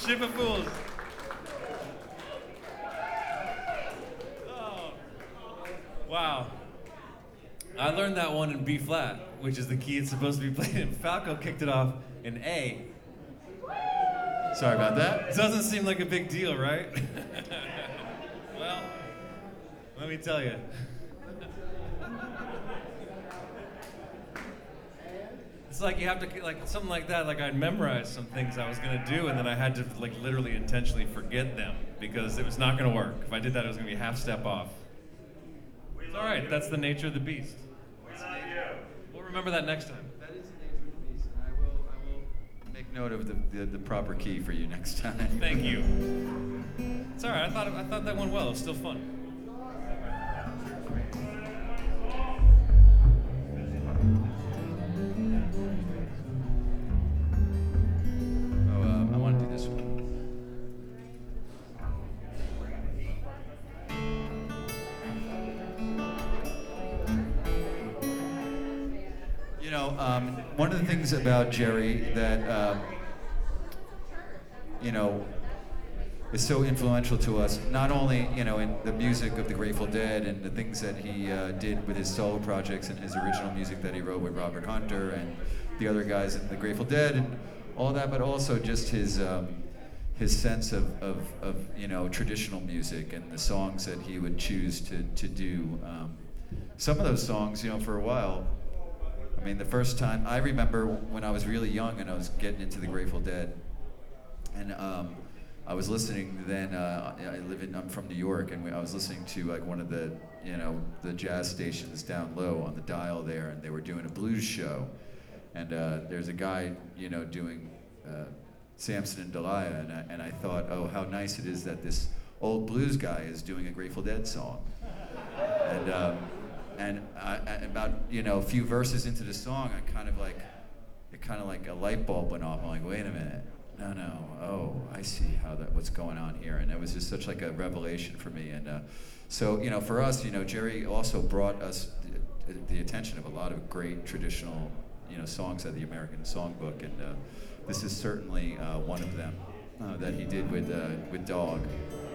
Ship of Fools. Oh. Wow. I learned that one in B flat, which is the key it's supposed to be played in. Falco kicked it off in A. Sorry about that. It doesn't seem like a big deal, right? Well, let me tell you. It's like you have to, like something like that, like I'd memorized some things I was gonna do and then I had to like literally intentionally forget them because it was not gonna work. If I did that, it was gonna be a half step off. It's all right, that's the nature of the beast. We'll remember that next time. That is the nature of the beast, and I will make note of the proper key for you next time. Thank you. It's all right, I thought that went well, it was still fun. I want to do this one. You know, one of the things about Jerry that, you know, is so influential to us, not only, you know, in the music of the Grateful Dead and the things that he did with his solo projects and his original music that he wrote with Robert Hunter and the other guys in the Grateful Dead and all that, but also just his sense of you know, traditional music and the songs that he would choose to do. Some of those songs, you know, for a while, I mean, the first time, I remember when I was really young and I was getting into the Grateful Dead, and I was listening then, I'm from New York, and I was listening to like one of the, you know, the jazz stations down low on the dial there, and they were doing a blues show. And there's a guy, you know, doing Samson and Delilah, and I thought, oh, how nice it is that this old blues guy is doing a Grateful Dead song. And about, you know, a few verses into the song, it kind of like a light bulb went off. I'm like, wait a minute. No, oh, I see what's going on here, and it was just such like a revelation for me. And so, you know, for us, you know, Jerry also brought us the attention of a lot of great traditional, you know, songs out of the American Songbook, and this is certainly one of them that he did with Dog.